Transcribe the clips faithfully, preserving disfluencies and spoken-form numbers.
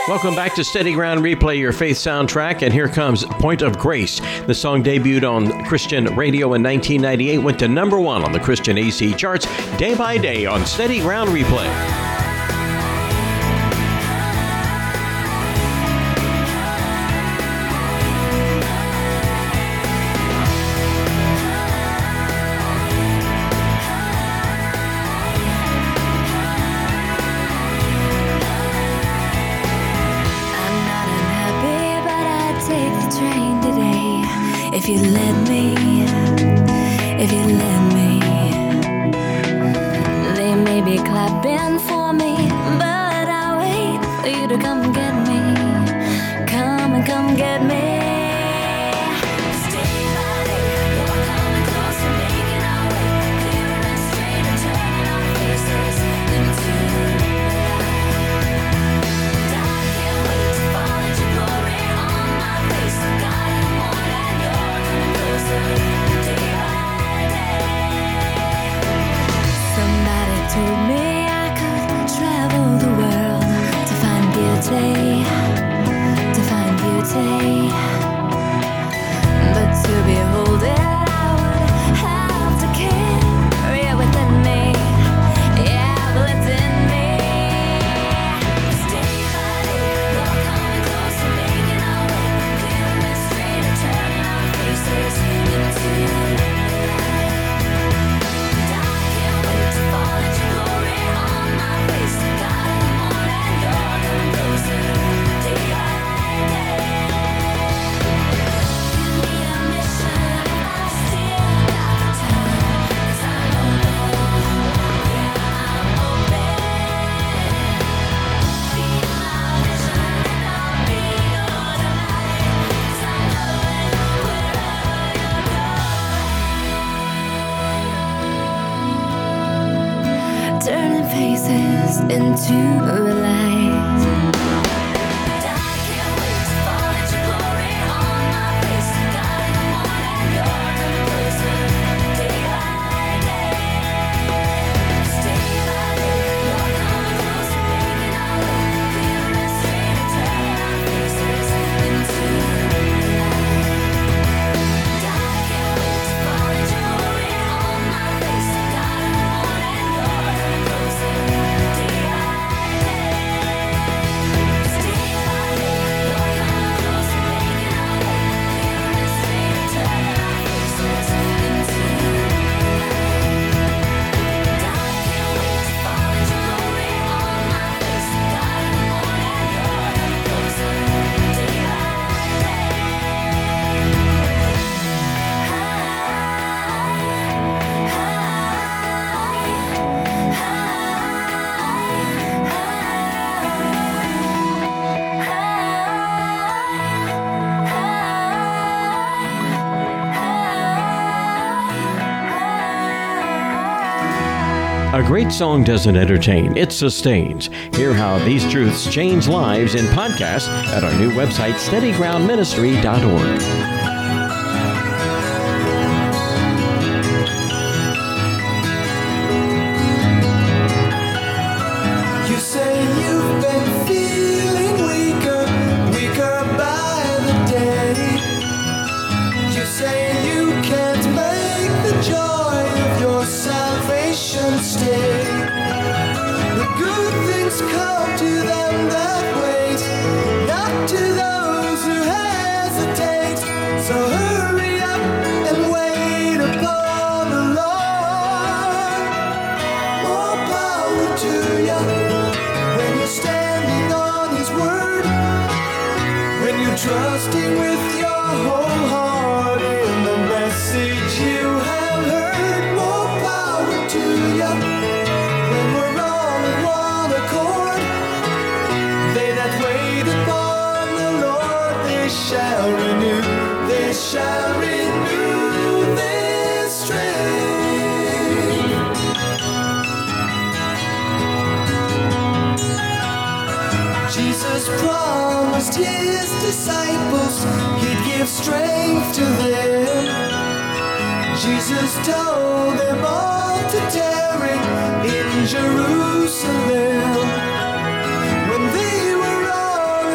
Welcome back to Steady Ground Replay, your faith soundtrack, and here comes Point of Grace. The song debuted on Christian radio in nineteen ninety-eight, went to number one on the Christian A C charts day by day on Steady Ground Replay. If you let me, if you let me, they may be clapping for me, but I'll wait for you to come get me, come and come get me. Stay by there, you're coming closer, making our way clearer and straighter, turning our faces into and I can't wait to fall into glory on my face. God, I'm more than you're coming closer, day by day. Somebody told me I could travel the world to find beauty, to find beauty. But to behold it, I would have to carry it within me. Yeah, well, it's in me. Stay by there, you're coming closer, making our way clearer and straighter, turning our faces into and I can't wait to fall into glory on my face. God, I'm more than you're coming closer, day by day. Give me a mission if I still got the time, 'cause I'm open, yeah, I'm open. Be my vision and I'll be your delight, 'cause I'm going wherever you're going. Turning faces into the light. I can't wait to fall into glory on my face. God, I'm more than you're coming closer, day by day. Stay by there, you're coming closer, making our way clearer and straighter, turning our faces into and I can't wait to fall into glory on my face. God, I'm more than you're coming closer, day by day. Stay by there, you're coming closer, making our way clearer and straighter, turning our faces into and I can't wait to fall into glory on my face. God, I'm more than you're coming closer, day by A great song doesn't entertain, it sustains. Hear how these truths change lives in podcasts at our new website, steady ground ministry dot org. You say you've been feeling weaker, weaker by the day. You say you can't make the joy of your salvation stay. The good things come to them that wait, not to those who hesitate. So hurry up and wait upon the Lord. More power to you when you're standing on His word, when you're trusting with your whole heart in the message you have heard. More power to you when we're all in one accord. They that wait upon the Lord, they shall renew, they shall renew their strength. Jesus promised His disciples He'd give strength to them. Jesus told them all to tarry in Jerusalem. When they were on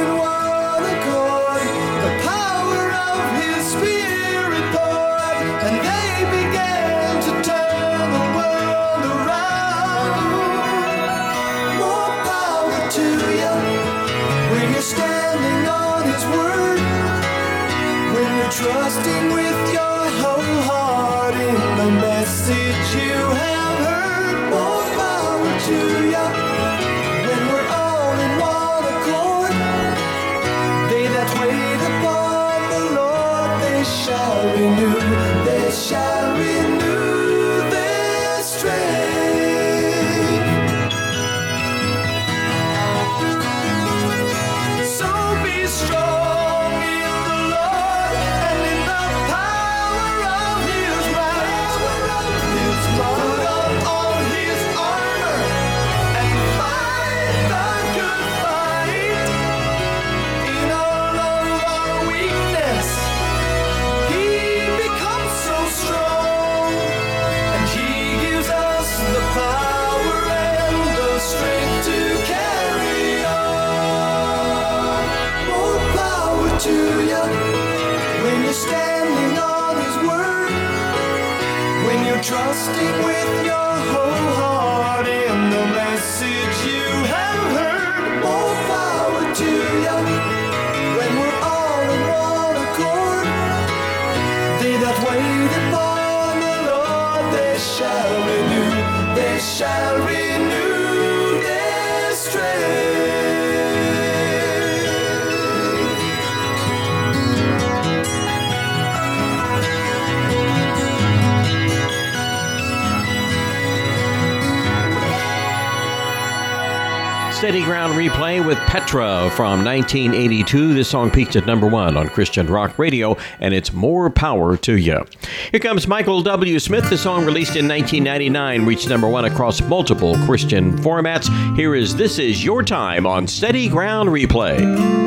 Steady Ground Replay with Petra from nineteen eighty-two. This song peaked at number one on Christian Rock Radio, and it's More Power to You. Here comes Michael W. Smith. The song, released in nineteen ninety-nine, reached number one across multiple Christian formats. Here is This Is Your Time on Steady Ground Replay.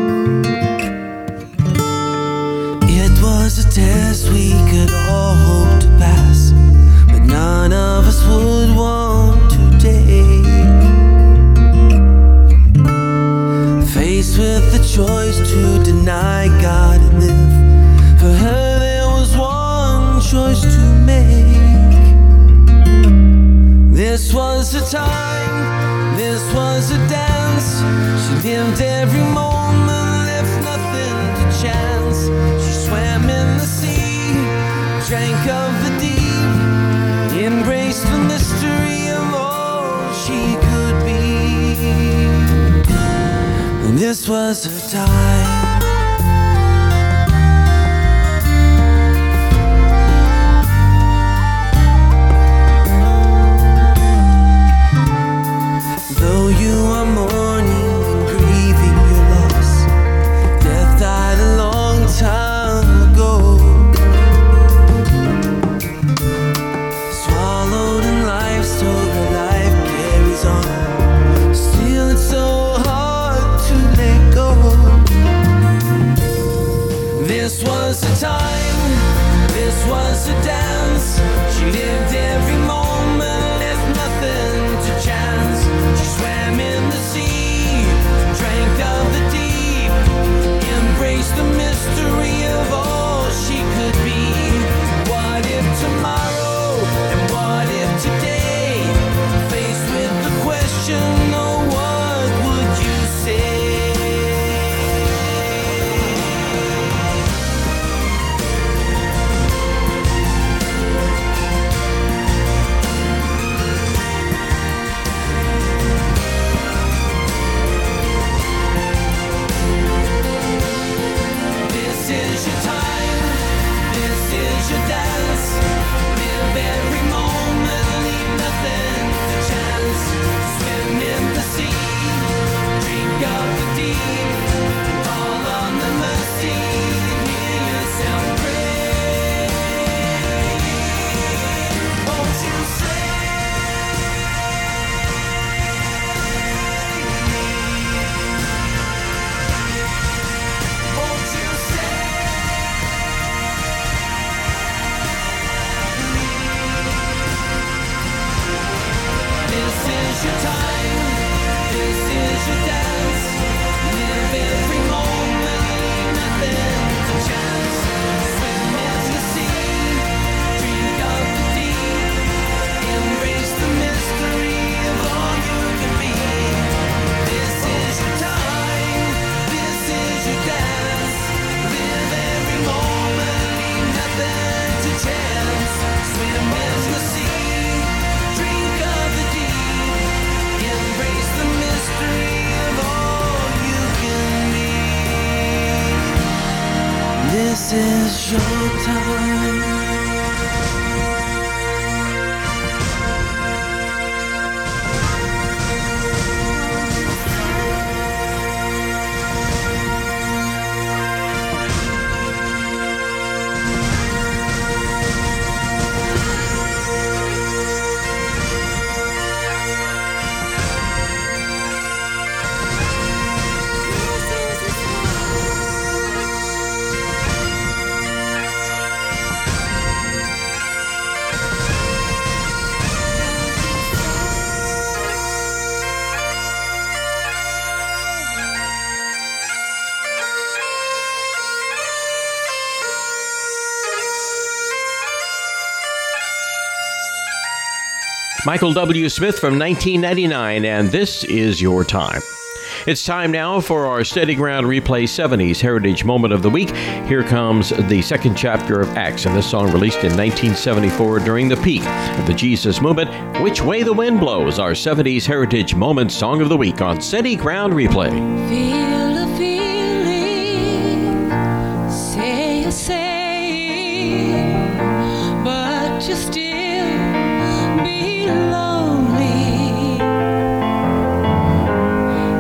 It was a test we could all hope to pass, but none of us would want today. Faced with the choice to deny God and live, for her there was one choice to make. This was the time, this was a dance. She lived every moment, left nothing to chance. She swam in the sea, drank of the deep, embraced the mystery of all she could be. And this was her time. Though you are mourning and grieving your loss, death died a long time ago. Swallowed in life, so her life carries on. Still it's so hard to let go. This was the time, this was a dance. She lived every moment, left nothing to chance. She swam in the sea, drank of the deep, embraced the mystery of all she could be. What if tomorrow, and what if today? Faced with the question, oh, what would you say? This is your time, this is your dance. Live every moment, leave nothing to chance. Swim in the sea, drink of the deep, fall on the mercy, hear yourself pray. Won't you say? Won't you say? This is your time, this is your dance. Live every moment, leave nothing to chance. Swim in the sea, drink of the deep, embrace the mystery of all you can be. This is your time, this is your dance. Live every moment, leave nothing to chance. Swim in the sea, drink of the deep, embrace the mystery of all you can be. This is your time. Michael W. Smith from nineteen ninety-nine, and This Is Your Time. It's time now for our Steady Ground Replay seventies Heritage Moment of the Week. Here comes the second chapter of Acts, and this song released in nineteen seventy-four during the peak of the Jesus movement. Which Way the Wind Blows, our seventies Heritage Moment Song of the Week on Steady Ground Replay. Feel the feeling, say you say, but you still be lonely.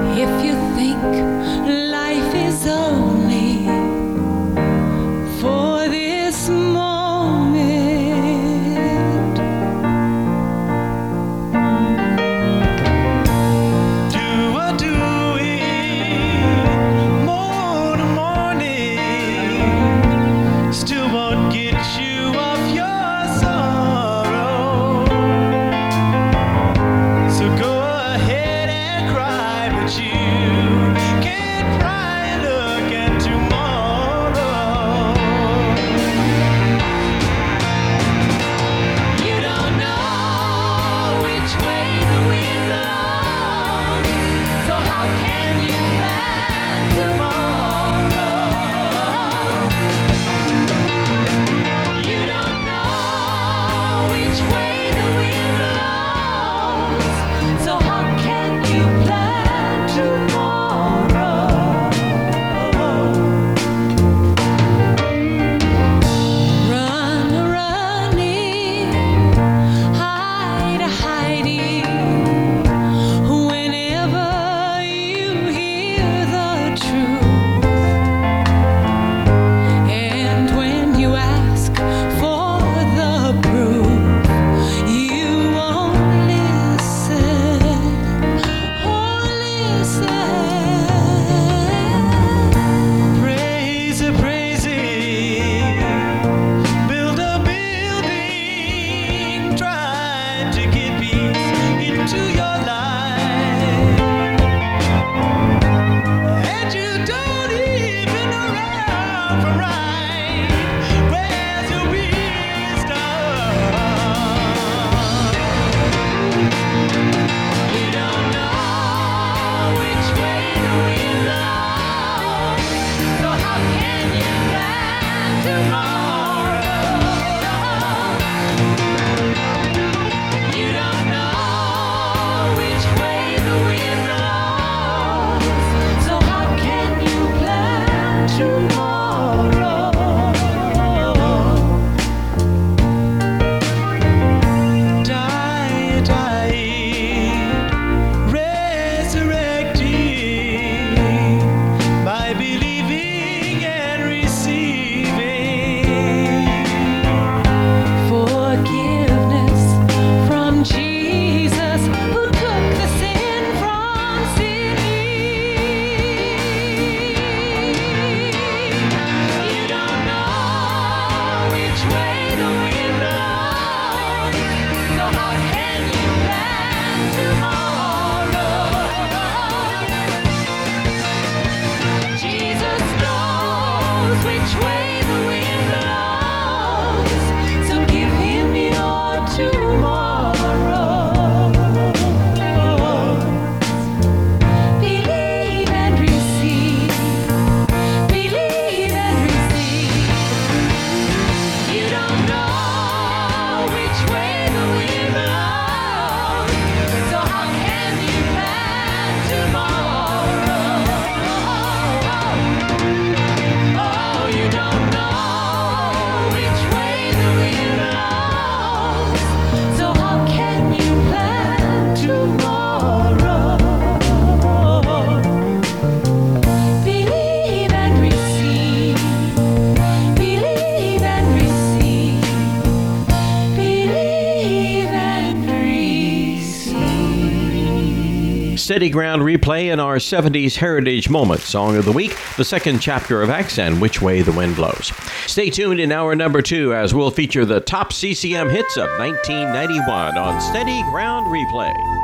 Steady Ground Replay in our seventies Heritage Moment Song of the Week, the second chapter of Accent, Which Way the Wind Blows. Stay tuned in hour number two as we'll feature the top C C M hits of nineteen ninety-one on Steady Ground Replay.